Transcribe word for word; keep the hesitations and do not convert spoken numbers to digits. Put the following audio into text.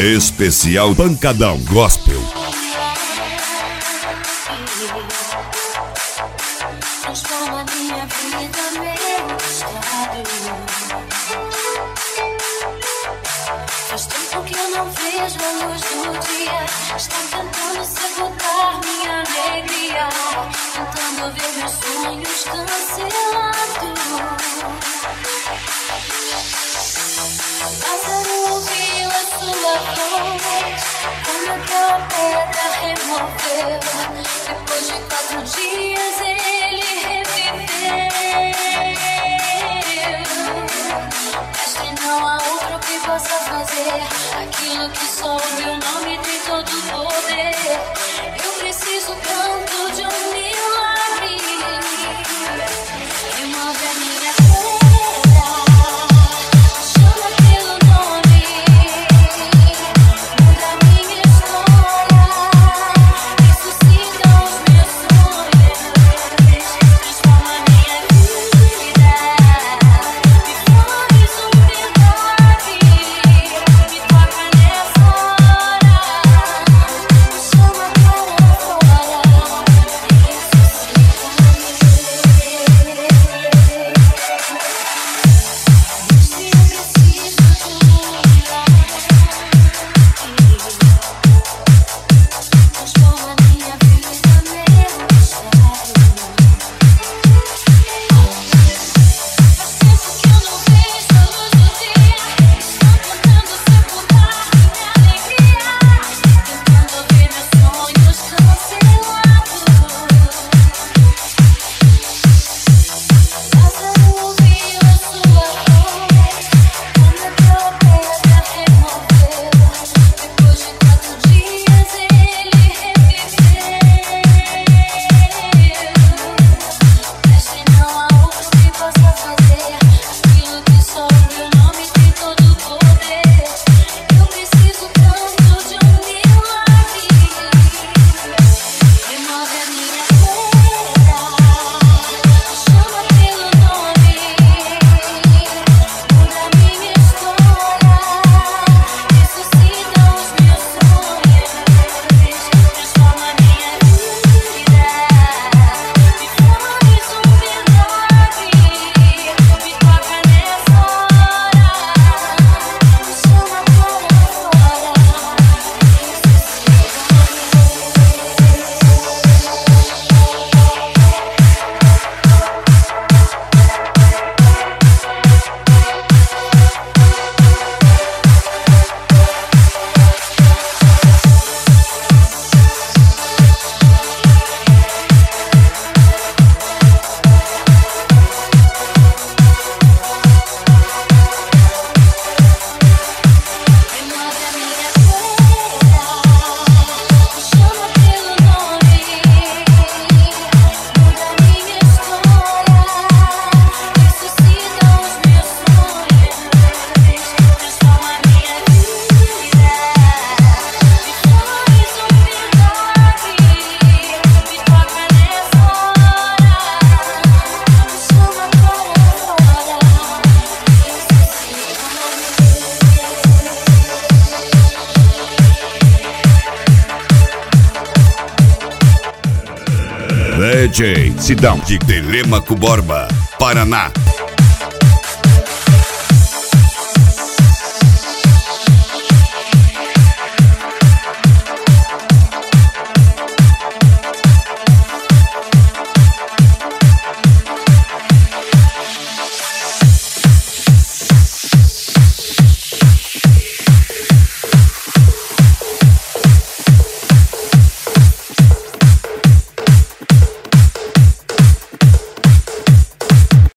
Especial Pancadão Gospel. Transforma minha vida, meu estado. Faz tempo que eu não vejo a luz do dia. Estão tentando sabotar minha alegria, tentando ver meus sonhos cancelados. Lázaro ouviu a sua voz, como aquela pedra removeu. Depois de quatro dias ele reviveu. Mestre, não há outro que possa fazer aquilo que só o teu nome tem todo o poder. Eu preciso tanto de um milagre. Remove a minha pedra, chama pelo nome, muda a minha história, ressuscita os meus sonhos, transforma a minha vida, me faz um milagre, me toca nessa hora, me chama para fora, transforma a minha vida, meu estado. Faz tempo que eu não vejo a luz do dia. Estão tentando sepultar minha alegria, tentando ver meus sonhos cancelados. Lázaro ouviu a sua voz, como aquela pedra removeu. Depois de quatro dias ele reviveu. Mestre, não há outro que possa fazer aquilo que só o teu nome tem todo o poder. Eu preciso tanto de um milagre. Remove a minha pedra, chama pelo nome, muda a minha história, ressuscita os meus sonhos, transforma a minha vida, me faz um milagre, me toca nessa hora, me chama para fora, remove a minha pedra, chama pelo nome, muda a minha história, ressuscita os meus sonhos, transforma a minha vida, me faz um milagre, me toca nessa hora, me chama para fora, D J Sidão de Telêmaco Borba, Paraná.